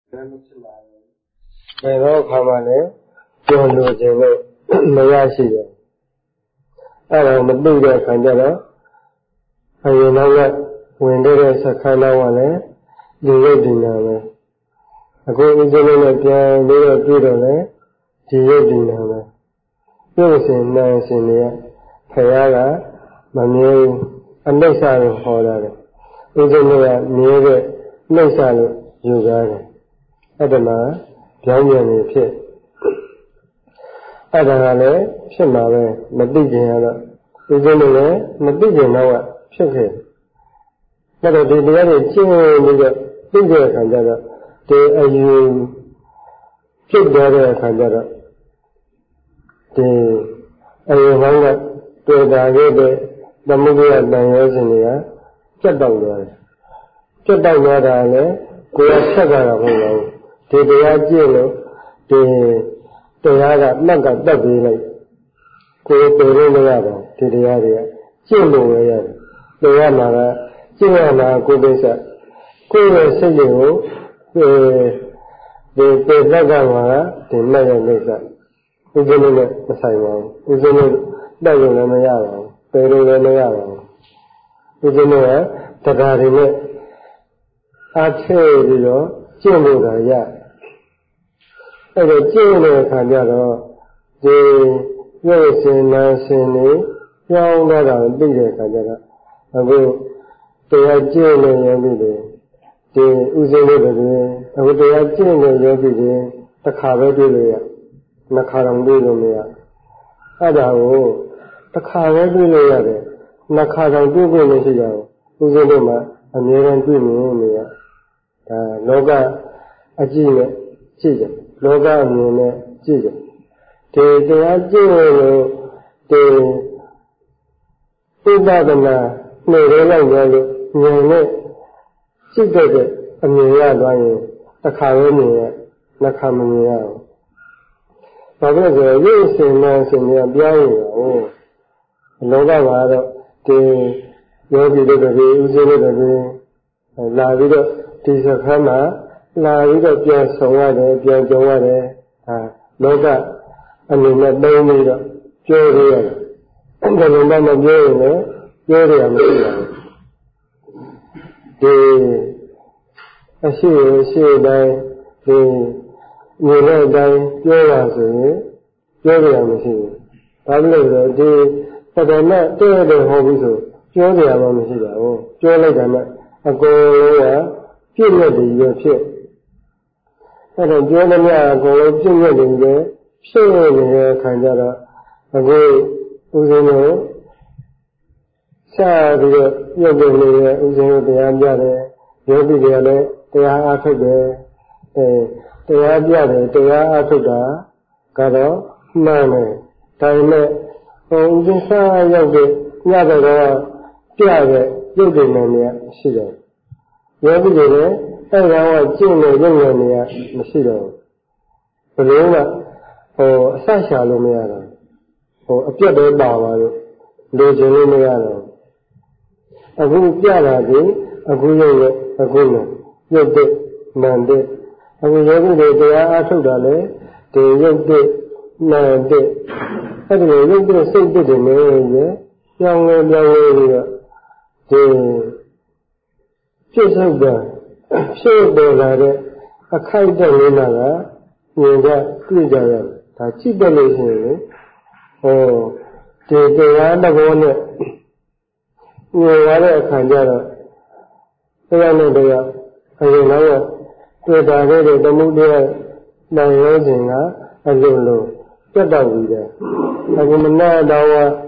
ဘယ်တော့ခါမှလည်းပြောလို့ခြင်းလို့မရရှိတယ်အဲ့ဒါမသိတဲ့အခါကျတော့အရင်တော့ဝင်တဲ့စခန်းတော့ကလည်းဒီရုပ်ဒီနာပဲအခုဥစ္စာလေးနဲ့ပြန်ပြီးတော့တွေ့တော့လေဒီရုပ်ဒီနာပဲပြုတ်စင်နှံစင်တွေကခရားကမမြဲအနိစ္စကိုဟောတာတယ်ဥစ္စာလေးကမြဲတဲ့နှိစ္စလို့ယူကြတယ်အဲ့ဒါမှကြောင်းပြန်နေဖြစ်အဲ့ဒါကလည်းဖြစ်မှာပဲမသိကြရတော့ဥစ္စာလေးလည်းမသိကြတော့ဖြစ်ခဲ့အဲ့တော့ဒီတရားတွေကျင့်ပြီးတော့သိတဲ့အခါကျတော့ဒီအယူဖြစ်သွားတဲ့အခါကျတော့ဒီအယူဟောင်းကတွေ့တာခဲ့တဲ့သမုဒယတန်ရောစဉ်တွေကပြတ်တောက်သွားတယ်ပြတ်တောက်သွားတာလည်းကိုယ်ကဆက်ကြတာမဟုတ်ပါဘူးဒီတရားကျင့်လို့ဒီတရားကမှတ်ကတက်ပြီးလိုက်ကိုယ်ပယ်လို့မရပါဘူးဒီတရားတွေကကျင့်လို့ရရတယ်တရားမှာကကျင့်ရမှာကိုယ်ပိစ္ဆကိုယ်ရဲ့စိတ်တွေကိုဒီပေသက်ကမှာဒီမဲ့ရဲ့ပိစ္ဆဥပ္ပလို့နဲ့မဆိုင်ပါဘူးဥပ္ပလို့တက်ရုံလည်းမရပါဘူးပယ်လို့လည်းမရပါဘူးဥပ္ပလို့ကတရားတွေနဲ့အားထည့်ပြီးတော့ကျင့်လို့တာရအဲ့တော့ကျင့်တဲ့အခါကျတော့ဒီရုပ်ရှင်နာရှင်တွေကြောင်းတော့တာသိတဲ့အခါကျတော့အခုတရားကျင့်နေရင်ဒီဥစဉ်လေးတွေအခုတရားကျင့်နေယောဂီတွေတစ်ခါပဲတွေ့လို့ရနှစ်ခါတော့တွေ့လို့မရအဲ့ဒါကိုတစ်ခါပဲတွေ့လို့ရတယ်နှစ်ခါတော့တွေ့ခွင့်မရှိကြဘူးဥစဉ်လေးမှာအမြဲတမ်းတွေ့နေရဒါလောကအကြည့်နဲ့ကြည့်တယ်လောကအမြင်နဲ့ကြည့်တယ်ဒီတရားကျင့်လို့ဒီဥပဒနာနေရလိုက်ရလို့ဉာဏ်နဲ့စိတ်တဲ့အမြင်ရသွားရင်တစ်ခါပဲမြင်ရနှစ်ခါမမြင်ရဘူး။ဘာဖြစ်လို့လဲဆိုတော့ရုပ်ရှင်နဲ့ရှင်ကပြောင်းနေတာဟုတ်လောကမှာတော့ဒီယောဂီတွေတွေဥစဉ်တွေတွေလာပြီးတော့ဒီစခန်းမှာလာပြီးတော့ပြန်ဆောင်ရတယ်ပြန်ကြုံရတယ်လောကအမြင်နဲ့သုံးပြီးတော့ပြောရရတယ်။အဲ့ဒါလည်းမပြောရင်လည်းပြောရမှာမရှိပါဘူး။ဒီအရှိတိုင်းဒီမြင်တဲ့အတိုင်းပြောတာဆိုရင်ပြောကြရမရှိဘူး။ဘာလို့လဲဆိုတော့ဒီပဒနာတဲ့ဟောပြီးဆိုပြောကြရမှမရှိပါဘူး။ပြောလိုက်တာနဲ့အကုန်လုံးကပြည့်ညက်တယ်ရဖြစ်။အဲ့တော့ပြောလို့အကုန်လုံးပြည့်ညက်တယ်ရဖြစ်နေတဲ့ခံကြတော့အခုဦးဇင်းတို့ဆက်ပြီးတော့ရုပ်တွေလေးရဲ့ဥစဉ်ကိုတရားပြတယ်ယောဂီတွေကလည်းတရားအားထုတ်တယ်တရားပြတယ်တရားအားထုတ်တာကတော့မှန်တယ်ဒါပေမဲ့ဥစဉ်ဆက်ရောက်တဲ့ညတော့ပြတဲ့ရုပ်တွေနဲ့ရှိတယ်ယောဂီတွေလည်းအဲ့ဒါကကျင့်တဲ့ရုပ်နဲ့မရှိတော့ဘူးဘယ်လိုမှအဆက်ရှာလို့မရတော့အပြတ်ပဲပါပါလို့လိုချင်လို့မရတော့အခုပြလာပြီအခုရုပ်ရဲ့အခုနဲ့ရုပ်တဲ့နာမ်တဲ့အခုယောဂီတွေတရားအားထုတ်တာလေဒီရုပ်တဲ့နာမ်တဲ့အဲ့ဒီရုပ်တဲ့စိတ်တဲ့တွေနဲ့ပြောင်းလဲပြီးတော့ဒီဖြစ်ဆုံးတာဖြစ်ပေါ်လာတဲ့အခိုက်အတန့်လေးကမြင်ကြတွေ့ကြရတယ်ဒါကြည့်တယ်လို့ရှိရင်ဒီတရားသဘောနဲ့မြင်ရတဲ့အခါကျတော့တရားနဲ့တရားအရင်တော့တွေ့တာခဲ့တဲ့သမုဒ္ဒရာတန်ရောစဉ်ကအလိုလိုပြတ်တော့ပြီးတယ်အခုမနာတော့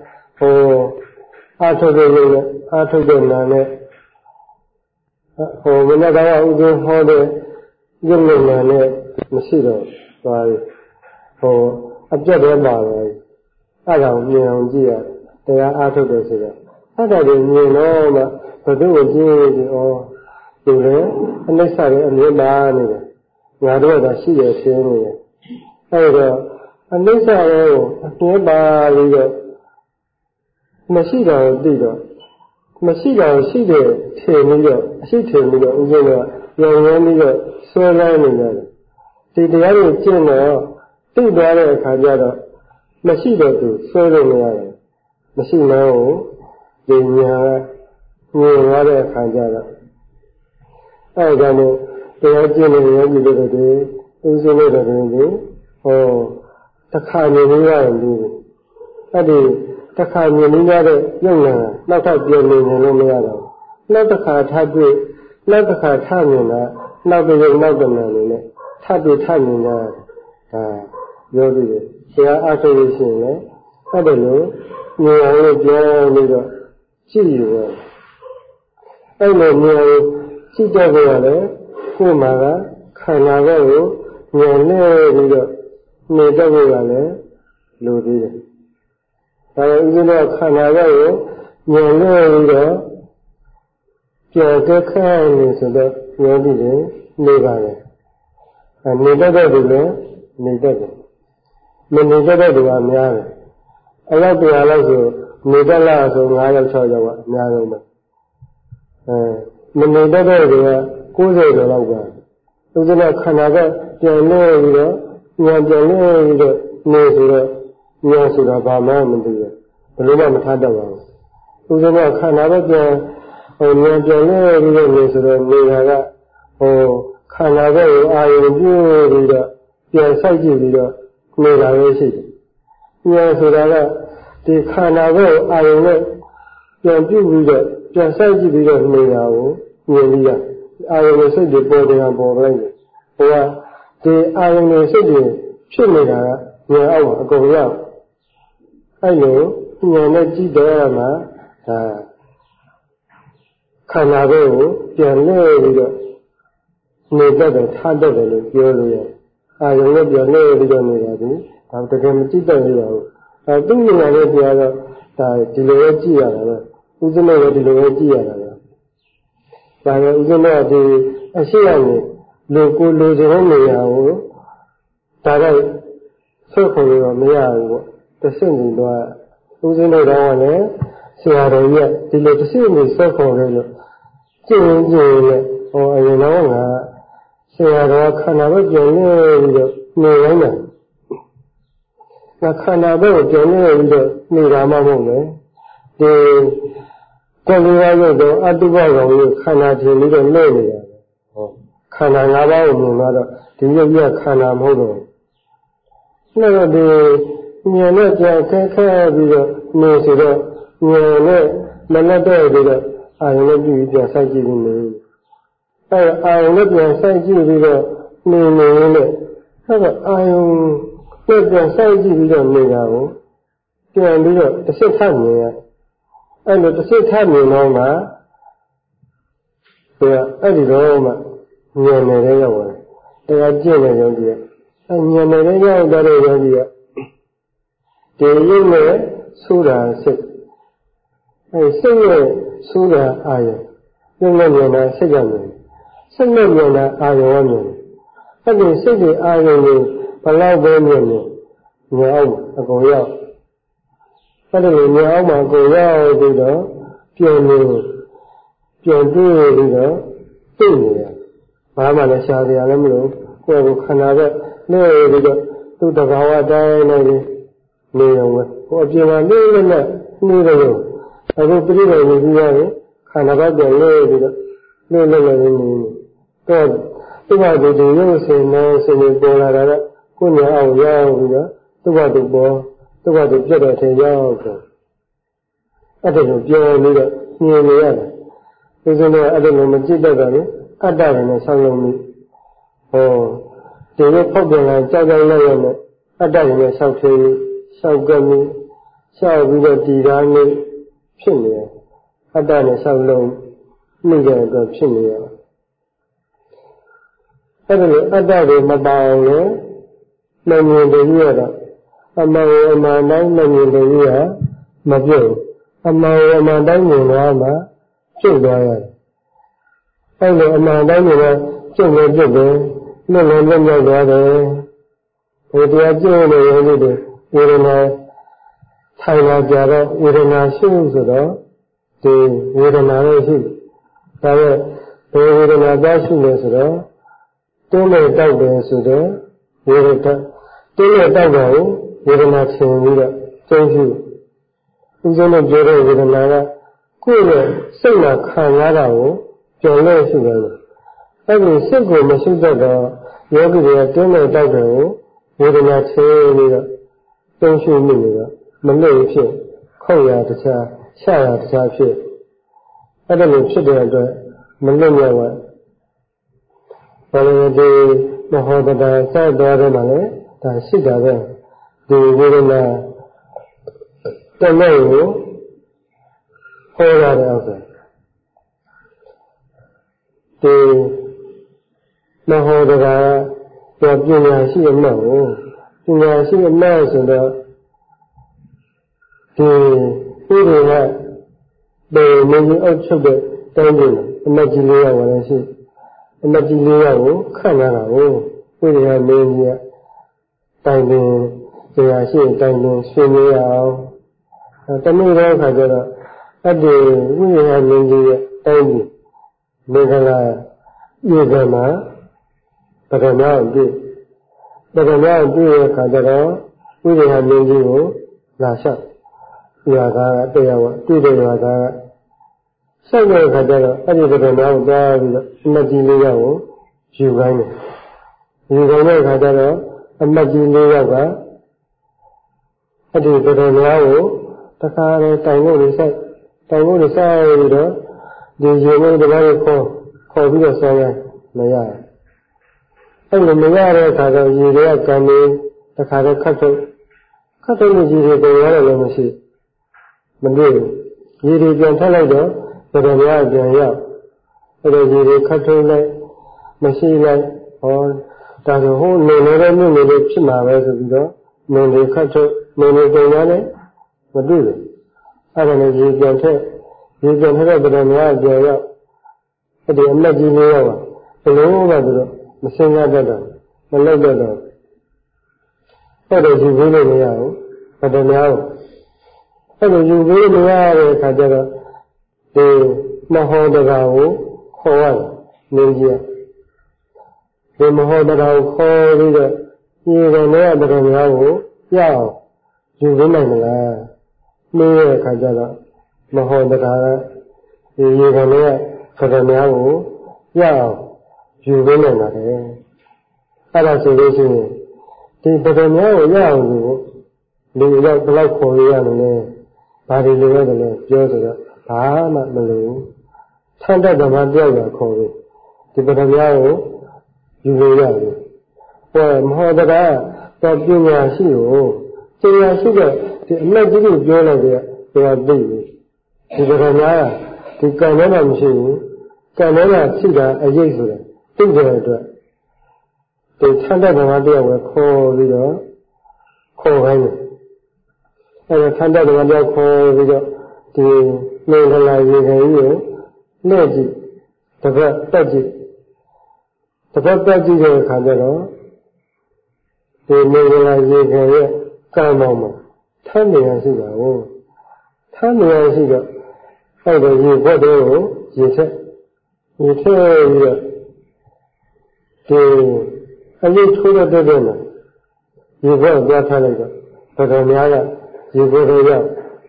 အာထုတ်တဲ့ရုပ်နဲ့အာထုတ်တဲ့နာနဲ့မနာတော့ဥပ္ပဟောတဲ့ရုပ်နဲ့နာနဲ့မရှိတော့ပါဘူးအပြတ်ပဲပါပဲအဲ့ဒါကိုမြင်အောင်ကြည့်ရတရားအားထုတ်တယ်ဆိုတော့အဲ့ဒါကိုမြင်တော့မှဘယ်သူ့ကိုကြည့်ပြီးဒီလေအနိစ္စရဲ့အမြင်ပါနေတယ်ငါတို့ကရှိရရှင်းနေတယ်အဲ့တော့အနိစ္စရဲ့အမြင်ပါပြီးတော့မရှိတော့သိတော့မရှိတော့ရှိတယ်ထင်ပြီးတော့အရှိထင်ပြီးတော့ဥစဉ်ကရောင်းရမ်းပြီးတော့ဆွဲလန်းနေတယ်ဒီတရားကိုကျင့်တော့သိသွားတဲ့အခါကျတော့မရှိတော့သူဆွဲလို့မရတယ်မရှိတော့ဒီညာကငြိမ်သွားတဲ့အခါကျတော့အဲဒါကြောင့်တရားကျင့်နေရပြီလို့တည်းဦးစင်းလို့တည်းကိုတစ်ခါမြင်လို့ရတယ်လူအဲ့ဒီတစ်ခါမြင်လို့ရတဲ့ရုပ်နာနောက်ထပ်ပြန်နေလို့မရတော့နောက်တစ်ခါထပ်တွေ့နောက်တစ်ခါထမြင်တာနောက်တစ်ရုပ်နောက်တစ်နာနေနဲ့ထပ်တွေ့ထမြင်တာဒါပြောပြီးတယ်ဆရာအားထုတ်လို့ရှိရင်လည်းအဲ့ဒါလို့မြင်အောင်လို့ပြောပြီးတော့ကြည့်ရပါအဲ့လိုမြင်အောင်ကြည့်ကြဖို့ရတယ်ကိုယ်မှာကခန္ဓာကိုယ်ကိုမြင်နေပြီးတော့နေတတ်ဖို့ကလည်းလိုသေးတယ်ဒါပေမဲ့ဦးဇင်းတို့ခန္ဓာကိုယ်ကိုမြင်နေပြီးတော့ကြော်တက်ခန့်နေဆိုတော့ပြောပြီးတယ်နေပါလေနေတတ်တဲ့သူလည်းနေတတ်တယ်မနေတတ်တဲ့သူကများတယ်အလောက်တရားလောက်ဆိုနေတတ်လားဆို9ယောက်6ယောက်ကအများဆုံးပဲမနေတတ်တဲ့သူက90ကျော်လောက်ပါဦးဇင်းတို့ခန္ဓာကပြန်နေပြီးတော့ဉာဏ်ပြန်နေပြီးတော့နေဆိုတော့ဉာဏ်ဆိုတာဘာမှမသိဘူးဘယ်လိုမှမထားတတ်ပါဘူးဦးဇင်းတို့ခန္ဓာကပြန်ဉာဏ်ပြန်နေပြီးတော့နေဆိုတော့နေတာကခန္ဓာကိုအာရုံပြုပြီးတော့ပြန်ဆိုင်ကြည့်ပြီးတော့နေတာပဲရှိတယ်ဉာဏ်ဆိုတာကဒီခန္ဓာကိုအာရုံနဲ့ပြန်ပြုပြီးတော့ပြန်ဆိုင်ကြည့်ပြီးတော့နေတာကိုမြင်ပြီးရအာရုံနဲ့စိတ်တွေပေါ်တယ်ပေါ်လိုက်တယ်ဟိုကဒီအာရုံနဲ့စိတ်တွေဖြစ်နေတာကဉာဏ်အောက်မှာအကုန်ရောက်အဲ့လိုဉာဏ်နဲ့ကြည့်တော့မှဒါခန္ဓာကိုပြန်လဲပြီးတော့နေတတ်တယ်ထားတတ်တယ်လို့ပြောလို့ရတယ်အာရုံနဲ့ပြန်လဲပြီးတော့နေတာဒီဒါတကယ်မကြည့်တတ်ရဘူးအဲသူ့ဉာဏ်နဲ့ပြောတော့ဒါဒီလိုပဲကြည့်ရတာပဲဥစ္စမေလည်းဒီလိုပဲကြည့်ရတာပဲဒါကဥစ္စမေကဒီအရှိရတယ်လူကိုလူစရုံးနေရကိုဒါကဆွတ်ခေါ်လို့မရဘူးပေါ့တစ်ဆင့်ပြီးတော့ဥစ္စမေတော့လည်းဆရာတော်ကြီးကဒီလိုတစ်ဆင့်ပြီးဆွတ်ခေါ်လို့ကြည့်ရင်ကြည့်ရင်အရင်တော့ကဆရာတော်ခန္ဓာကိုပြန်နေပြီးတော့နေရမယ်ငါခန္ဓာကိုပြန်နေပြီးတော့နေတာမှမဟုတ်လေဒီကိုယ်လေးရုပ်တော့အတုပကောင်ကြီးခန္ဓာထင်ပြီးတော့နေနေတာခန္ဓာ၅ပါးကိုမြင်တော့ဒီရုပ်ကြီးခန္ဓာမဟုတ်တော့ဘူးဒါတော့ဒီဉာဏ်နဲ့ကြာခဲပြီးတော့နေဆိုတော့ဉာဏ်နဲ့မနဲ့တော့ပြီးတော့အာရုံနဲ့ပြီးပြန်စိုက်ကြည့်ပြီးနေအဲအာရုံနဲ့ပြန်စိုက်ကြည့်ပြီးတော့နေနေနဲ့အဲတော့အာရုံနဲ့ပြန်စိုက်ကြည့်ပြီးတော့နေတာကိုပြန်ပြီးတော့တစ်စိတ်ထမြင်ရအဲ့လိုတစ်စိတ်ထမြင်တော့မှအဲ့ဒီတော့မှဉာဏ်နဲ့ရောက်သွားတယ်တရားကျင့်တဲ့ယောဂီကဉာဏ်နဲ့ရောက်တဲ့ယောဂီကဒီရုပ်နဲ့ဆိုတာစိတ်စိတ်ရဲ့ဆိုတာအာရုံရုပ်နဲ့ဉာဏ်နဲ့စိတ်ကမြင်စိတ်နဲ့ဉာဏ်နဲ့အာရုံကမြင်အဲ့ဒီစိတ်တွေအာရုံကိုဘလောက်ပဲမြင်နေဉာဏ်အောင်အကုန်ရောက်အဲ့ဒီဉာဏ်အောင်မှာအကုန်ရောက်ပြီးတော့ပြန်နေပြန်တွေ့ပြီးတော့သိနေရဘာမှလည်းရှားကြရလည်းမလို့ကိုယ်ကခန္ဓာကနေပြီးတော့သူ့တဘာဝတိုင်းနေနေရုံပဲဟိုအပြင်မှာနေနေနဲ့နေတယ်ရောအခုပြိတ္တိနေပြီးရတယ်ခန္ဓာကပြန်နေပြီးတော့နေနေနေတော့သူ့ဘာသူဒီရုပ်စင်နဲ့စင်နေပေါ်လာတာကကိုယ်ညာအောင်ရောက်ပြီးတော့သူ့ဘာသူပေါ်သူ့ဘာသူပြတ်တဲ့အထင်ရောက်တယ်အဲ့ဒါကိုပြောပြီးတော့မြင်နေရတယ်ဒီစင်းကအဲ့ဒါကိုမကြည့်တတ်တာလေအတ္တရနဲ့ဆောင်းလုံးပြီးဒီလိုဖောက်ပြန်လာကြောက်ကြောက်လိုက်ရမယ်အတ္တရနဲ့ဆောက်သေးဆောက်ကပ်ပြီးဆောက်ပြီးတော့တည်ထားနေဖြစ်နေတယ်အတ္တနဲ့ဆောက်လုံးမိတဲ့အတွက်ဖြစ်နေရအဲ့ဒါလိုအတ္တတွေမပါအောင်လေမမြင်တယ်ကြီးရတော့အမှန်အမှန်တိုင်းမမြင်တယ်ကြီးကမပြုတ်အမှန်အမှန်တိုင်းမြင်သွားမှပြုတ်သွားရတယ်အဲ့လိုအမှန်တိုင်းမြင်တော့ပြုတ်လည်းပြုတ်တယ်လွတ်လည်းလွတ်မြောက်သွားတယ်ဒီတရားကျင့်နေရလို့ဒီဝေဒနာထိုင်လာကြတော့ဝေဒနာရှိဆိုတော့ဒီဝေဒနာရဲ့ရှိဒါပေမဲ့ဘယ်ဝေဒနာသားရှိလဲဆိုတော့တင်းနဲ့တောက်တယ်ဆိုတော့ဝေဒနာတင်းနဲ့တောက်တာကိုဝေဒနာထင်ပြီးတော့ကျုံ့ပြုဦးဆုံးနဲ့ပြောတဲ့ဝေဒနာကကိုယ့်ရဲ့စိတ်မှာခံရတာကိုကြော်လဲရှိတယ်အဲ့ဒီစိတ်ကိုမရှိတတ်တော့ယောဂီတွေကတင်းနဲ့တောက်တယ်ကိုဝေဒနာထင်ပြီးတော့ကျုံ့ပြုနေတော့မလို့ဖြစ်ခုတ်ရတခြားချရတခြားဖြစ်အဲ့ဒါလိုဖြစ်တဲ့အတွက်မလွတ်မြောက်ပါဘာလို့ဒီမဟောတတာစသွားတယ်မှာလဲဒါရှိတာပဲဒီဝေဒနာတမဲ့ကိုဟောရတဲ့ဥစ္စာဒီမဟောတတာကပညာရှိအမှတ်ကိုပညာရှိအမှတ်ဆိုတော့ဒီဥဒိကပေမင်းကြီးအုပ်ချုပ်တဲ့တိုင်းပြည်အမတ်ကြီး၄ယောက်လည်းရှိအမတ်ကြီး၄ယောက်ကိုခန့်လာတာကိုဥဒိကမင်းကြီးကတိုင်ပင်တရားရှိတိုင်ပင်ဆွေးနွေးရအောင်တနေ့တော့ခါကျတော့အဲ့ဒီဥဒိကမင်းကြီးရဲ့တိုင်းပြည်မင်္ဂလာဤကမှာပထမအပြည့်ရဲ့ခါကျတော့ဥဒိကမင်းကြီးကိုလာလျှောက်ရွာသားကတရားဝတွေ့တဲ့ရွာသားကဆက်တဲ့အခါကျတော့အဲ့ဒီပဒနာကိုကြားပြီးတော့အမတ်ကြီး၄ယောက်ကိုယူခိုင်းတယ်ယူခိုင်းတဲ့အခါကျတော့အမတ်ကြီး၄ယောက်ကအဲ့ဒီပဒနာကိုတခါတည်းတိုင်ဖို့လေးဆိုင်ပြီးတော့ဒီရေမုံတကားကိုခေါ်ပြီးတော့ဆောင်းလိုက်မရအဲ့လိုမရတဲ့အခါကျတော့ရေတွေကကံနေတခါတည်းခတ်ထုတ်လို့ရေတွေပြန်ရတယ်လည်းမရှိမတွေ့ဘူးရေတွေပြန်ထက်လိုက်တော့ပဒနာပြန်ရောက်အဲ့ဒါရေတွေခတ်ထုတ်လိုက်မရှိလိုက်ဟောဒါဆိုဟိုနေနေတဲ့မြို့နေလေးဖြစ်မှာပဲဆိုပြီးတော့နေတွေခတ်ထုတ်နေပြန်ရတယ်မတွေ့ဘူးအဲ့ဒါလည်းရေပြန်ထက်တဲ့ပဒနာပြန်ရောက်အဲ့ဒီအမတ်ကြီးလေးရောဘလို့မှသူတို့မစင်ရတတ်တော့မလုပ်တတ်တော့အဲ့ဒါယူပြီးလို့မရဘူးပဒနာကိုအဲ့လိုယူပြီးမရတဲ့အခါကျတော့ဒီမဟောတကာကိုခေါ်ရတယ်နင်းကြီးဒီမဟောတကာကိုခေါ်ပြီးတော့ဒီကနေ့ပဒနာကိုရအောင်ယူပြီးနိုင်မလားနှိုးတဲ့အခါကျတော့မဟောတကာကဒီရေကနေ့ပဒနာကိုရအောင်ယူပြီးနိုင်ပါတယ်အဲ့ဒါဆိုလို့ရှိရင်ဒီပဒနာကိုရအောင်ယူလူရောက်ဘယ်လောက်ခေါ်ရရမလဲဘာတွေလိုရတယ်လဲပြောဆိုတော့ဘာမှမလိုဆန့်တဲ့ဓမ္မတယောက်ရခေါ်လို့ဒီပဒနာကိုယူလို့ရတယ်ဟောမဟောတကားတော့ပညာရှိကိုပညာရှိတဲ့ဒီအမတ်ကြီးကိုပြောလိုက်တဲ့တရားသိပြီဒီပဒနာကဒီကံထဲမှာမရှိဘူးကံထဲမှာရှိတာအရေးဆိုတာသိတဲ့အတွက်ဒီဆန့်တဲ့ဓမ္မတယောက်ပဲခေါ်ပြီးတော့ခေါ်ခိုင်းတယ်အဲ့ဒါဆန့်တဲ့ဓမ္မတယောက်ခေါ်ပြီးတော့ဒီမင်္ဂလာရေခဲကြီးကိုနှဲ့ကြည့်တစ်ပတ်တက်ကြည့်တဲ့အခါကျတော့ဒီမင်္ဂလာရေခဲရဲ့ကံပေါ်မှာထမ်းနေရရှိတာကိုထမ်းနေရရှိတော့အဲ့ဒါရေဘက်တွေကိုရေထက်ပြီးတော့ဒီအရေးထိုးတဲ့မှာရေဘက်သွားထားလိုက်တော့တော်တော်များကရေဘက်တွေရောက်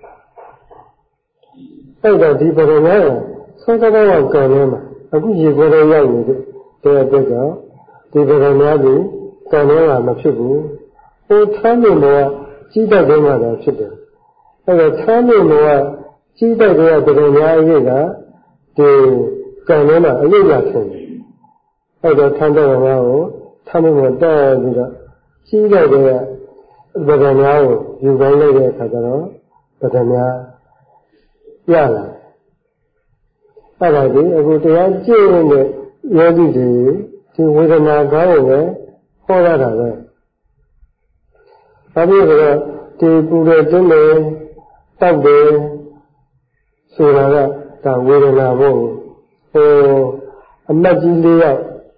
အဲ့တော့ဒီပဒနာကသုံးသဘောကံထဲမှာအခုရေဘက်တွေရောက်နေတဲ့အတွက်ကြောင့်ဒီပဒနာကကံထဲမှာမဖြစ်ဘူးဟိုထမ်းနေတော့ကြီးတတ်တဲ့မှာတော့ဖြစ်တယ်အဲ့တော့ထမ်းနေတော့ကြီးတတ်တဲ့ပဒနာအရေးကဒီကံထဲမှာအရေးလာဖြစ်တယ်အဲ့တော့ထမ်းတဲ့ဘာကိုထမ်းနေတော့တက်ပြီးတော့ကြီးတတ်တဲ့ပဒနာကိုယူခိုင်းလိုက်တဲ့အခါကျတော့ပဒနာရလာအဲ့ဒါဒီအခုတရားကျင့်တဲ့ယောဂီတွေဒီဝေဒနာကောင်းကိုပဲဟောရတာပဲဘာဖြစ်လို့လဲဒီပူတဲ့တင်းတယ်တောက်တယ်ဆိုတာကဒါဝေဒနာပေါ့ဟိုအမတ်ကြီး၄ယောက်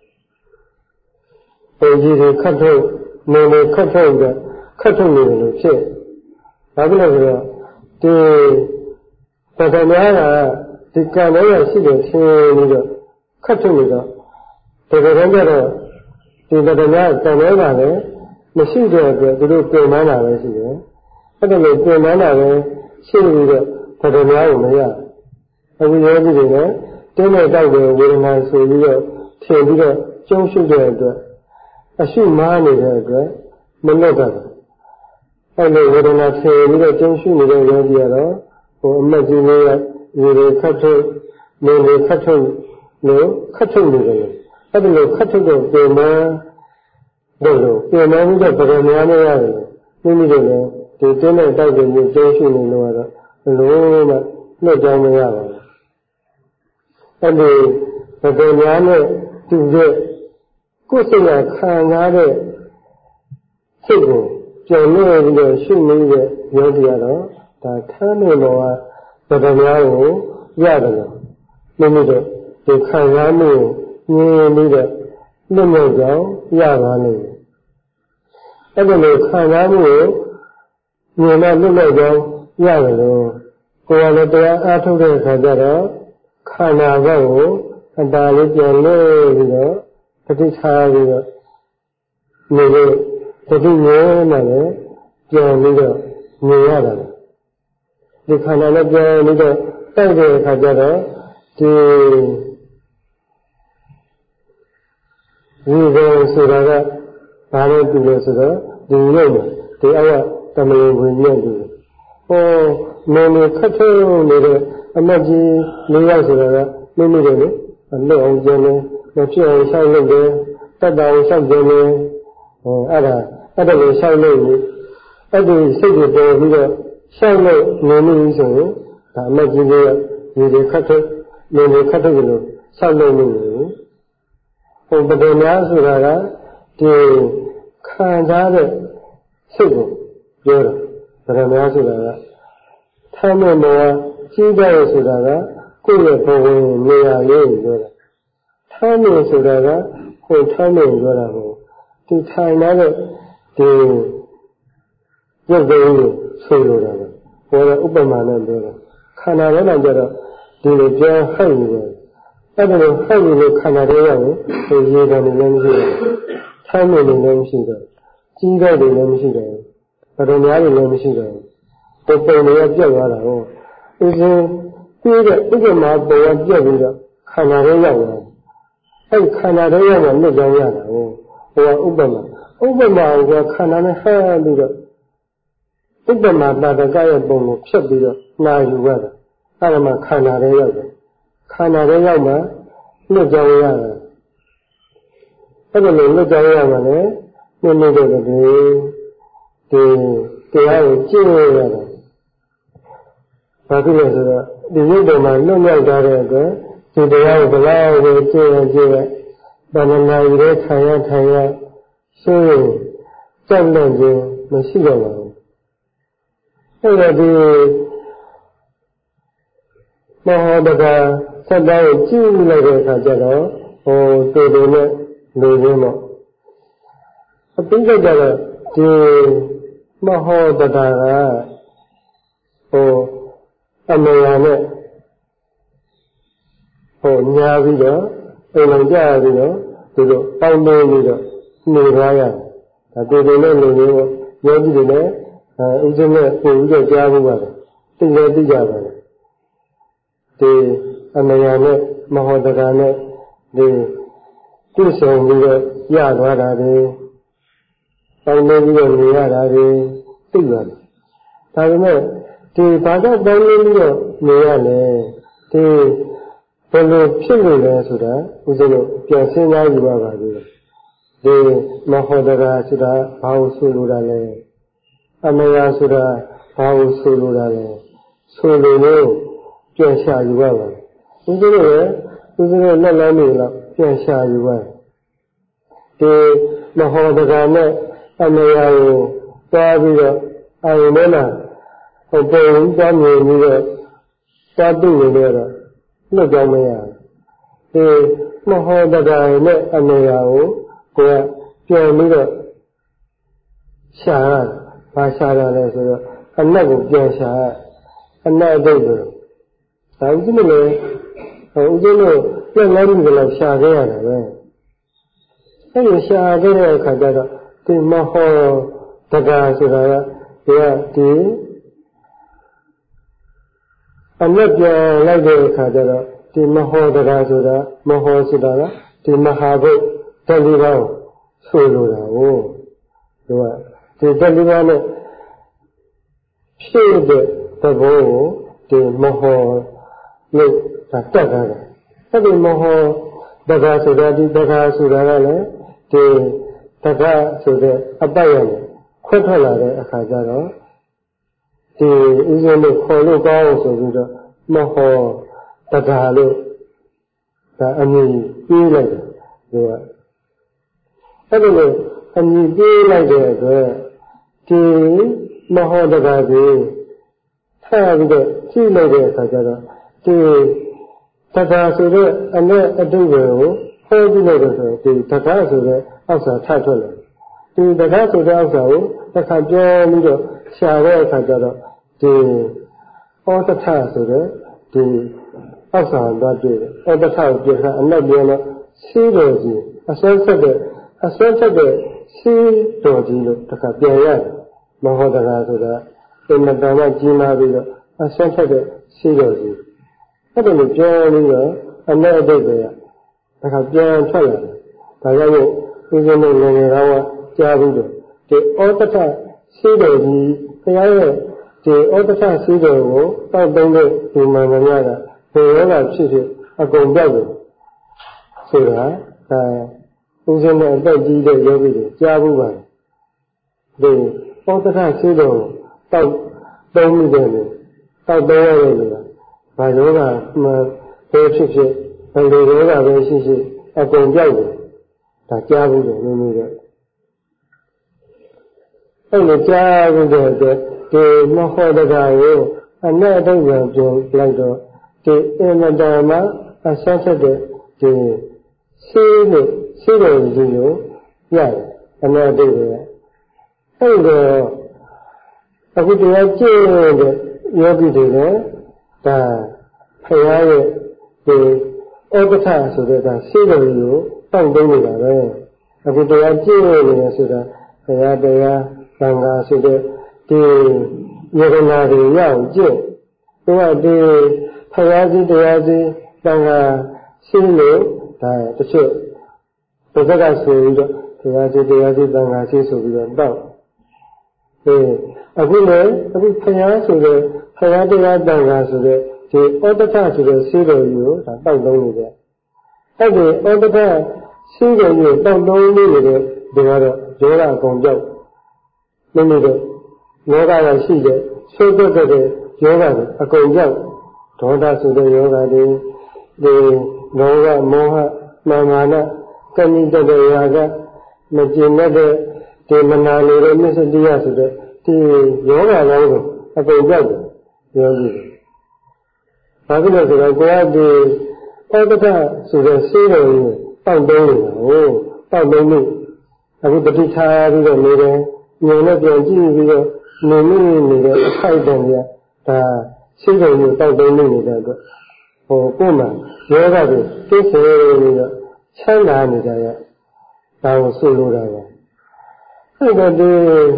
ပုံကြီးတွေခတ်ထုတ်နေနေခတ်ထုတ်တဲ့ခတ်ထုတ်နေတယ်လို့ဖြစ်ဘာဖြစ်လို့လဲဆိုတော့ဒီပဒနာကဒီကံလေးရရှိတယ်ထင်ပြီးတော့ခတ်ထုတ်နေတော့ဒီကံကြတော့ဒီပဒနာတန်လေးပါလေမရှိတဲ့အတွက်သူတို့ပြင်မှန်းတာပဲရှိတယ်အဲ့ဒါလို့ပြင်မှန်းတာပဲရှိပြီးတော့ပဒနာကိုမရအခုယောဂီတွေလည်းတင်းတဲ့တောက်တွေဝေဒနာဆိုပြီးတော့ထင်ပြီးတော့ကျုံးရှုတဲ့အတွက်အရှုမားနေတဲ့အတွက်မလွတ်တာအဲ့လိုဝေဒနာထင်ပြီးတော့ကျုံးရှုနေတဲ့ယောဂီကတော့အမတ်ကြီးလေးကရေတွေခတ်ထုတ်နေတွေခတ်ထုတ်လို့ခတ်ထုတ်နေတယ်အဲ့ဒါလို့ခတ်ထုတ်တော့ပြင်မှန်းလို့ပြင်မှန်းပြီးတော့ပဒနာမရတယ်မိမိတို့လည်းဒီတင်းတဲ့တောက်တွေမျိုးကျုံးရှုနေလို့ကတော့ဘလို့မှလွတ်ကြောင်းမရပါဘူးအဲ့ဒီပဒနာနဲ့တူတဲ့ကိုယ်စိတ်ကခံစားတဲ့စိတ်ကိုကြော်လို့ပြီးတော့ရှုနေတဲ့ယောဂီကတော့ဒါထားနေတော့ပဒနာကိုရတယ်လို့မိမိတို့ဒီခံစားမှုကိုမြင်ပြီးတော့လွတ်မြောက်ကြောင်းရပါလိမ့်မယ်အဲ့ဒါလို့ခံစားမှုကိုမြင်တော့လွတ်မြောက်ကြောင်းရတယ်လို့ကိုယ်ကလည်းတရားအားထုတ်တဲ့အခါကျတော့ခန္ဓာဘက်ကိုအတားလေးပြန်လို့ပြီးတော့ပဋိထားပြီးတော့နေတဲ့တတိယနဲ့လည်းပြန်ပြီးတော့မြင်ရတာဒီခန္ဓာနဲ့ပြန်ပြီးတော့တိုက်တဲ့အခါကျတော့ဒီဝိဇောဆိုတာကဘာလို့တူလဲဆိုတော့ဒီရုပ်မှာဒီအောက်ကတမယဝိညာဉ်တူဟောမင်းတို့ခတ်ထုံးနေတဲ့အမတ်ကြီး၄ယောက်ဆိုတာကမိမိတို့လေလွတ်အောင်ကျင်းနေမဖြစ်အောင်ဆောက်လုပ်တယ်တတ်တာကိုဆောက်ကျင်းနေအဲ့ဒါကိုဆောက်လို့အဲ့ဒီစိတ်ကိုပေါ်ပြီးတော့ဆောက်လို့နေနေဆိုရင်ဒါအမတ်ကြီးကဒီတွေခတ်ထုံးနေနေခတ်ထုံးလို့ဆောက်လို့နေဟိုပဒနာဆိုတာကဒီခံစားတဲ့စိတ်ကိုပြောတာပဒနာဆိုတာကထိုင်နေမှာကြီးတယ်ဆိုတာကကိုယ့်ရဲ့ဘဝနေရာလေးကိုပြောတာထိုင်နေဆိုတာကကိုယ်ထိုင်နေပြောတာကိုဒီထိုင်တဲ့ဒီရုပ်ကိုဆိုလိုတာပဲဘောရဥပမာနဲ့ပြောတာခန္ဓာထဲမှာကျတော့ဒီလိုကြောဟိုက်နေတယ်အဲ့ဒါလိုဟိုက်နေလို့ခန္ဓာထဲရောက်ရင်ဒီရေတယ်လည်းမရှိဘူးထိုင်နေလည်းမရှိတော့ကြီးတယ်လည်းမရှိတော့ပဒနာလည်းမရှိတော့ပုံပုံလေးပြတ်သွားတာဟုတ်ဥစဉ်ပြီးတဲ့ဥပမာပေါ်ပြတ်ပြီးတော့ခန္ဓာထဲရောက်သွားအဲ့ခန္ဓာထဲရောက်မှလွတ်ကြောင်းရတာဟုတ်ဟိုကဥပမာကခန္ဓာနဲ့ဟဲ့ပြီးတော့ဥပမာတာတကရဲ့ပုံကိုဖြတ်ပြီးတော့နာယူရတာအဲ့ဒါမှခန္ဓာထဲရောက်တယ်ခန္ဓာထဲရောက်မှလွတ်ကြောင်းရတယ်အဲ့ဒါလိုလွတ်ကြောင်းရမှလည်းနှိမ့်နေတဲ့ဒီတရားကိုကျင့်ရတာဘာဖြစ်လဲဆိုတော့ဒီရုပ်ပေါ်မှာလွတ်မြောက်သွားတဲ့အတွက်ဒီတရားကိုဘယ်လောက်ပဲကျင့်ရဗန္ဒနာယူတဲ့ထိုင်ရဆိုရင်ကြောက်လန့်ခြင်းမရှိတော့ပါဘူးအဲ့ဒါဒီမဟာတကာစက်သားကိုကြည့်လိုက်တဲ့အခါကျတော့တူတူနဲ့လူရင်းပေါ့အပိဋကကျတော့ဒီမဟာတကာကအမေရနဲ့ညာပြီးတော့အိမ်လုံးကြပြီးတော့ဒီလိုပေါင်းလို့ပြီးတော့နေသွားရတယ်ဒါတူတူနဲ့လူရင်းပေါ့ယောဂီတွေလည်းဥစဉ်နဲ့ပုံပြီးတော့ကြားဖို့ပါတယ်သိလည်းသိကြပါတယ်ဒီအမေရနဲ့မဟာတကာနဲ့ဒီကုစုံပြီးတော့ရသွားတာတွေပေါင်းလို့ပြီးတော့နေရတာတွေသိပါတယ်ဒါပေမဲ့ဒီဘာသာပေါင်းလို့ပြီးတော့နေရလဲဒီဘယ်လိုဖြစ်လို့လဲဆိုတာဦးဇင်းတို့ပြန်စဉ်းစားကြည့်ပါပါဒီမဟာတကာဆိုတာဘာကိုဆိုလိုတာလဲအမေရဆိုတာဘာကိုဆိုလိုတာလဲဆိုလိုလို့ပြန်ရှာယူပါပါဦးဇင်းတို့လက်လန်းနေတော့ပြန်ရှာယူပါဒီမဟာတကာနဲ့အမေရကိုသွားပြီးတော့အာရုံထဲမှာပုံသွားမြင်ပြီးတော့သွားတွေ့နေတော့လွတ်ကြောင်းမရဘူးဒီမဟာတကာနဲ့အမေရကိုကပြန်ပြီးတော့ရှာရဘာရှာရလဲဆိုတော့အနတ်ကိုပြန်ရှာရအနတ်အတိတ်ကိုဒါဥစဉ်လို့ဥစဉ်လို့ပြန်လာပြီးတော့ရှာခဲ့ရတာပဲအဲ့ဒီရှာခဲ့တဲ့အခါကျတော့ဒီမဟောတကာဆိုတာကဒီအမြတ်ပြန်လိုက်တဲ့အခါကျတော့ဒီမဟောတကာဆိုတာမဟောဆိုတာကဒီမဟာဘုတ်တန်လေးပါးဆိုလိုတာကိုဒီတန်လေးပါးနဲ့ဖြည့်တဲ့သဘောကိုဒီမဟောလို့တက်တာတယ်အဲ့ဒီမဟောတကာဆိုတာဒီတကာဆိုတာကလည်းဒီတကာဆိုတဲ့အပတ်ရနဲ့ခွဲထွက်လာတဲ့အခါကျတော့ဒီဥစဉ်လို့ခေါ်လို့ကောင်းဆိုပြီးတော့မဟောတကာလို့ဒါအမည်ပေးလိုက်တယ်အဲ့ဒီလိုအမည်ပေးလိုက်တဲ့အတွက်ဒီမဟောတကာကိုထားပြီးတော့ကြည့်လိုက်တဲ့အခါကျတော့ဒီတကာဆိုတဲ့အနဲ့အတုကိုဟောကြည့်လိုက်တော့ဒီတကာဆိုတဲ့အောက်စာထထွက်လာဒီတကာဆိုတဲ့အောက်စာကိုတစ်ခါပြောပြီးတော့ရှာတဲ့အခါကျတော့ဒီဩတထဆိုတဲ့ဒီအောက်စာတော့တွေ့တယ်ဩတထကိုပြထားအနက်ပြောတော့စီးတော်ကြီးအစွမ်းဆက်တဲ့စီးတော်ကြီးလို့တစ်ခါပြန်ရတယ်မဟောတကာဆိုတာဒီမတန်ကကြီးမားပြီးတော့အစွမ်းဆက်တဲ့စီးတော်ကြီးအဲ့ဒါကိုပြောပြီးတော့အနက်အတိတ်ပဲတစ်ခါပြန်ထွက်လာတယ်ဒါကြောင့်မို့ဦးဇင်းတို့ငယ်ငယ်တော့ကြားပြီးတော့ဒီဩတထစီးတော်ကြီးဘုရားရဲ့ဒီဩတထစီးတော်ကိုတောက်တုံးတဲ့ဒီမှန်များကဘယ်ရောဖြစ်ဖြစ်အကုန်ပြောက်တယ်ဆိုတာဦးဇင်းနဲ့အသက်ကြီးတဲ့ယောဂီတွေကြားဘူးပါဒီဩတထစီးတော်တောက်တုံးမိတယ်လို့တောက်တုံးရတယ်လို့ဘာရောဂါမှဘယ်ဖြစ်ဖြစ်ဘယ်လိုရောဂါပဲရှိရှိအကုန်ပြောက်တယ်ဒါကြားဘူးလို့မျိုးမျိုးတဲ့အဲ့လိုကြားဘူးတဲ့အတွက်ဒီမဟောတကာကိုအနဲ့အတုံးပြန်ပြင်လိုက်တော့ဒီအင်မတန်မှအဆက်ဆက်တဲ့ဒီစီးတော်ကြီးကိုရတယ်အနဲ့အတုံးပဲအဲ့တော့အခုတရားကျင့်တဲ့ယောဂီတွေလည်းဒါဖရာရဲ့ဒီဩပဋ္ဌဆိုတဲ့ဒါစီးတော်ကြီးကိုတောင့်တင်းနေတာပဲအခုတရားကျင့်နေတယ်ဆိုတာဘုရားတရားသံဃာဆိုတဲ့ဒီယေရနာတွေရအောင်ကျင့်သူကဒီဘုရားကြီးတရားကြီးသံဃာရှိလို့ဒါတချို့ဘုရားကဆိုပြီးတော့ဘုရားကြီးတရားကြီးသံဃာရှိဆိုပြီးတော့တောက်အခုလည်းအခုဘုရားဆိုတဲ့ဘုရားတရားသံဃာဆိုတဲ့ဒီဩတ္တဆိုတဲ့စီးတော်ကြီးကိုဒါတောက်သုံးနေတယ်အဲ့ဒီဩတ္တစီးတော်ကြီးတောက်သုံးနေတဲ့ဒီကတော့ယောဂအကုန်ကြောက်မိမိတို့ယောဂရရှိတဲ့ဆိုးတဲ့ယောဂတွေအကုန်ကြောက်ဒေါသဆိုတဲ့ယောဂတွေဒီလောဘမောဟမာနကံကြီးတဲ့ရာကမကျင်တဲ့ဒီမနာလိုတဲ့မြတ်တရားဆိုတဲ့ဒီယောဂကောင်းကိုအကုန်ကြောက်တယ်ယောဂီဘာဖြစ်လို့ဆိုတော့ကိုယ်ကဒီဩတ္တဆိုတဲ့စေးတော်ကြီးတောက်တုံးနေတာကိုတောက်တုံးလို့အခုတတိထားပြီးတော့နေတယ်ဉာဏ်နဲ့ပြန်ကြည့်ပြီးတော့နေနေတဲ့အခိုက်အတန့်ကြီးဒါစေးတော်ကြီးတောက်တုံးနေတဲ့အတွက်ကိုယ်မှာယောဂတွေသိစေပြီးတော့ချမ်းသာနေကြရဒါကိုဆိုလိုတာပါအဲ့တော့ဒီ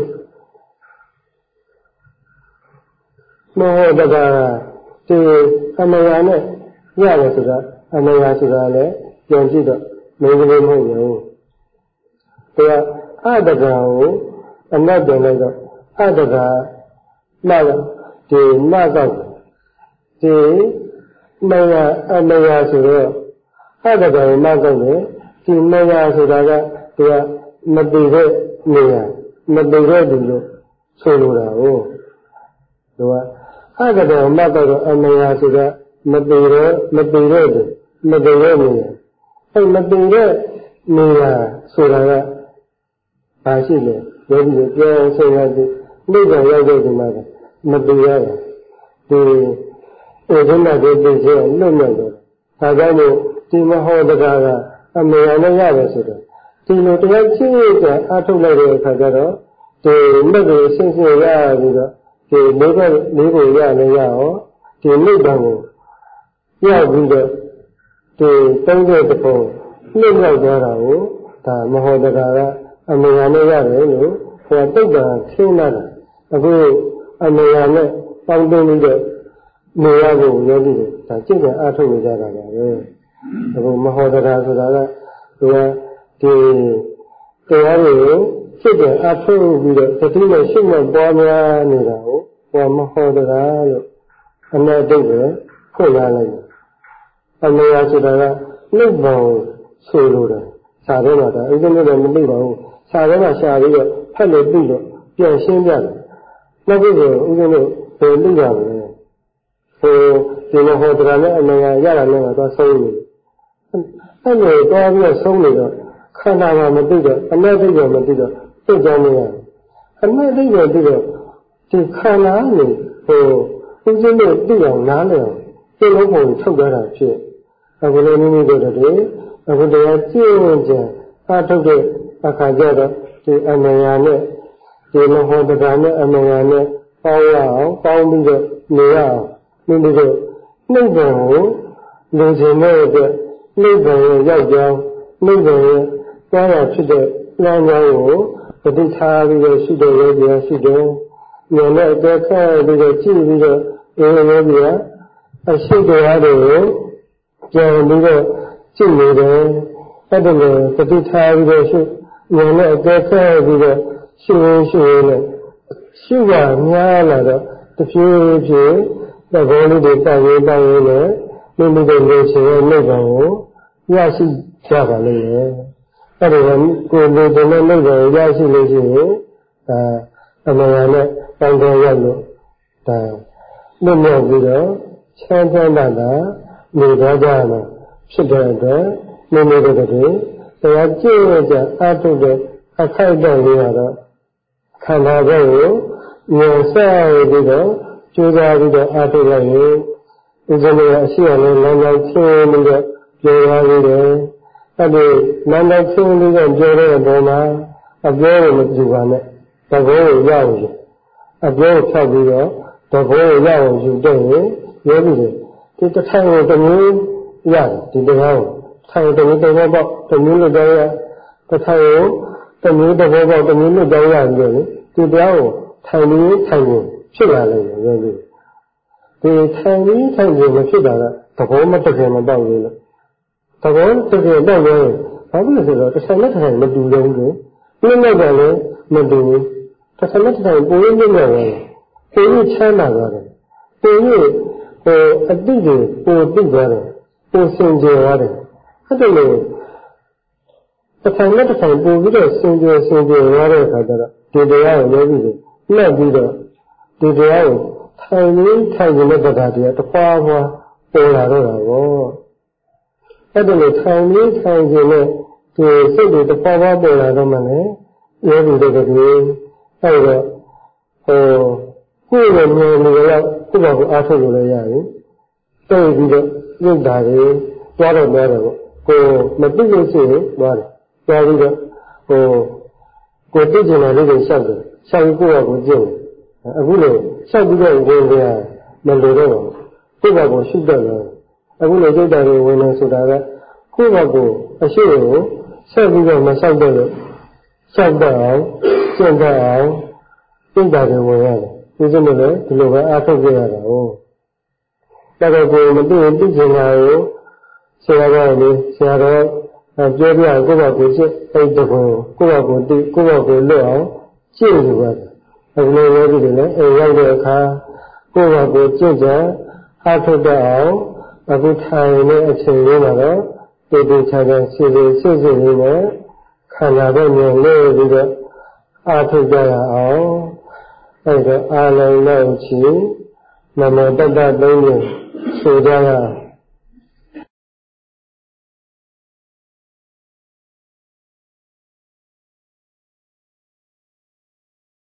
မဟောတကာဒီအမယာနဲ့ရတယ်ဆိုတာအမယာဆိုတာလည်းပြန်ကြည့်တော့မင်းကလေးမဟုတ်ဘူးတရားအတကာကိုအနတ်ပြန်လိုက်တော့အတကာမှဒီမကောက်ဒီမယာအမယာဆိုတော့အတကာကိုမကောက်တယ်ဒီမယာဆိုတာကသူကမတည်တဲ့နေရာမတည်တဲ့သူလို့ဆိုလိုတာကိုသူကအတကာမကောက်တော့အမယာဆိုတာမတည်တဲ့သူမတည်တဲ့နေရာအဲ့မတည်တဲ့နေရာဆိုတာကဘာရှိလဲယောဂီပြောဆိုရသည်နိဗ္ဗာန်ရောက်တဲ့ဒီမှာမတည်ရတာဒီဥဒ္ဒနာကိုသိစေလွတ်မြောက်တယ်ဒါကြောင့်မို့ဒီမဟောတကာကအမေရနဲ့ရတယ်ဆိုတော့ဒီလိုတရားကြည့်ရတဲ့အထုတ်လိုက်တဲ့အခါကျတော့ဒီမြတ်ကိုဆင်းဆင်းရပြီးတော့ဒီလေးကိုရလည်းရအောင်ဒီနိဗ္ဗာန်ကိုရောက်ပြီးတော့ဒီ30ပုံနှိမ့်ရောက်သွားတာကိုဒါမဟုတ်တကာကအမေရနဲ့ရတယ်လို့ဟိုတုတ်တာထင်းလာတာအခုအမေရနဲ့ပေါင်းသိပြီးတော့နေရဖို့ယောဂီတွေဒါကြည့်ကြအားထုတ်နေကြတာပါပဲအခုမဟုတ်တကာဆိုတာကဒီတရားတွေကိုစိတ်ကအားထုတ်ပြီးတော့သတိနဲ့ရှုမှတ်ပွားများနေတာကိုဟောမဟုတ်တကားလို့အနတ်တုတ်ပဲဖွင့်လာလိုက်တယ်အမေရဆိုတာကနှုတ်ပေါင်းဆိုလိုတယ်စာထဲမှာဒါဥပ္ပဒေတော့မသိပါဘူးစာထဲမှာရှာပြီးတော့ဖတ်လို့ပြီးတော့ပြန်ရှင်းပြတယ်နောက်ပြီးတော့ဥပ္ပဒေဘယ်သိရမလဲဒီမဟုတ်တကားနဲ့အမေရရတာနဲ့တော့ဆုံးနေတယ်အဲ့လိုသွားပြီးတော့ဆုံးနေတော့ခန္ဓာကမသိတော့အနတ်သိတော့မသိတော့သိကြမရအနတ်သိတော့သိတော့ဒီခန္ဓာကိုဥစဉ်လို့သိအောင်နားလည်အောင်သိလို့ပုံထုတ်ကြတာဖြစ်အခုလိုမိမိတို့တည်းအခုတရားကြည့်ရင်ကြအထုတ်တဲ့အခါကျတော့ဒီအနန္တနဲ့ဒီမဟုတ်တကာနဲ့အနန္တနဲ့ပေါင်းရအောင်ပေါင်းပြီးတော့နေရအောင်မိမိတို့နှိမ့်ပုံကိုလူကျင်တဲ့အတွက်နှိမ့်ပုံရဲ့ရောက်ကြောင်းနှိမ့်ပုံရဲ့သွားရဖြစ်တဲ့လမ်းကြောင်းကိုပဋိထားပြီးတော့ရှိတဲ့ယောဂီရရှိတယ်။ဉာဏ်နဲ့အသက်ဆက်ပြီးတော့ကြည့်ပြီးတော့ယောဂီရအရှိတရားတွေကိုကြံပြီးတော့ကြည့်နေတယ်။အဲ့ဒါကိုပဋိထားပြီးတော့ရှိဉာဏ်နဲ့အသက်ဆက်ပြီးတော့ရှိရင်နဲ့ရှိရများလာတော့တဖြည်းဖြည်းသဘောလေးတွေတောက်ရင်းနဲ့မိမိတို့လူချင်းရဲ့နိဗ္ဗာန်ကိုရရှိကြပါလိမ့်မယ်။အဲ့ဒါကကိုယ်လူချင်းရဲ့နိဗ္ဗာန်ကိုရရှိလို့ရှိရင်အမှန်တရားနဲ့တောင်းတရောက်လို့ဒါလွတ်မြောက်ပြီးတော့ချမ်းသာတာနေသွားကြမှာဖြစ်တဲ့အတွက်မိမိတို့တည်းတရားကျင့်ရကြအားထုတ်တဲ့အခိုက်အတန့်လေးကတော့ခန္ဓာဘက်ကိုဉာဏ်ဆက်ပြီးတော့ကျိုးစားပြီးတော့အားထုတ်လိုက်ရင်ဥစ္စမေအရှိအလည်းလမ်းကြောင်းချင်းပြီးတော့ပြောရပြီးတယ်အဲ့ဒီလမ်းကြောင်းချင်းပြီးတော့ပြောတဲ့အပေါ်မှာအပြောကိုမကြည့်ပါနဲ့တဘောကိုရအောင်ယူအပြောကိုဖြောက်ပြီးတော့တဘောကိုရအောင်ယူတဲ့ရင်ပြောပြီးတယ်ဒီတစ်ထိုင်ကိုတမျိုးရတယ်ဒီတရားကိုထိုင်တမျိုးတစ်ဘောပေါက်တမျိုးလို့ပြောရတစ်ထိုင်ကိုတမျိုးတစ်ဘောပေါက်တမျိုးလို့ပြောရပြီးတော့ဒီတရားကိုထိုင်ပြီးထိုင်ကိုဖြစ်လာလိမ့်မယ်ပြောပြီးဒီထိုင်ပြီးထိုင်ကိုမဖြစ်တာကသဘောမတကယ်မပေါက်ဘူးလို့သဘောတကယ်ပေါက်ရင်ဘာဖြစ်လဲဆိုတော့တစ်ထိုင်နဲ့တစ်ထိုင်မတူဘူးလေပြင်းလိုက်တယ်လည်းမတူဘူးတစ်ထိုင်နဲ့တစ်ထိုင်ပိုရင်းနေတယ်ပိုရင်းချမ်းသာသွားတယ်ပိုရင်းအတိတွေပိုတိသွားတယ်ပိုစင်ကြယ်သွားတယ်အဲ့ဒါလို့တစ်ထိုင်နဲ့တစ်ထိုင်ပိုပြီးတော့စင်ကြယ်သွားတဲ့အခါကျတော့ဒီတရားကိုယောဂီတွေမှတ်ပြီးတော့ဒီတရားကိုထိုင်နေတဲ့တရားတွေကတစ်ခွာခွာပေါ်လာတော့တာပေါ့အဲ့ဒါလို့ထိုင်နေတဲ့ဒီစိတ်တွေတစ်ခွာခွာပေါ်လာတော့မှလည်းယောဂီတွေကဒီအဲ့တော့ကိုယ်ရဲ့ဉာဏ်တွေတော့ကိုယ့်ဘာကိုအားထုတ်လို့လည်းရတယ်တိတ်ပြီးတော့ရုပ်ဓာတ်တွေသွားတော့ပေါ့ကိုမသိလို့ရှိရင်သွားပြီးတော့ကိုသိကျင်တဲ့လေးတွေရှောက်တယ်ရှောက်ပြီးကိုယ့်ဘာကိုကြည့်အခုလိုရှောက်ပြီးတော့ဝင်ကြမလို့တော့ကိုယ့်ဘာကိုရှုတတ်တယ်အခုလိုရုပ်ဓာတ်တွေဝင်နေဆိုတာကကိုယ့်ဘာကိုအရှိကိုဆက်ပြီးတော့မရှောက်တော့လို့ရှောက်တတ်အောင်ကျင့်တတ်အောင်ရုပ်ဓာတ်တွေဝင်ရတယ်ဒီစလို့လည်းဒီလိုပဲအားထုတ်ကြရတာဟုတ်ဒါတော့ကိုမသိရင်သိချင်တာကိုဆရာတော်ပြောပြကိုယ့်ဘာကိုရှင်းအဲ့တကူကိုယ့်ဘာကိုသိကိုယ့်ဘာကိုလွတ်အောင်ရှင်းယူပါတယ်အခုလိုယောဂီတွေလည်းအိမ်ရောက်တဲ့အခါကိုယ့်ဘာကိုရှင်းကြအားထုတ်တတ်အောင်အခုထိုင်နေအချိန်လေးမှာတော့တေတေချာချာရှင်းလေးနဲ့ခန္ဓာကိုယ်မြင်လို့ပြီးတော့အားထုတ်ကြရအောင်အဲ့တော့အာလုံးလောက်ချီနမေတ္တသုံးမျိုးဆိုကြရအောင်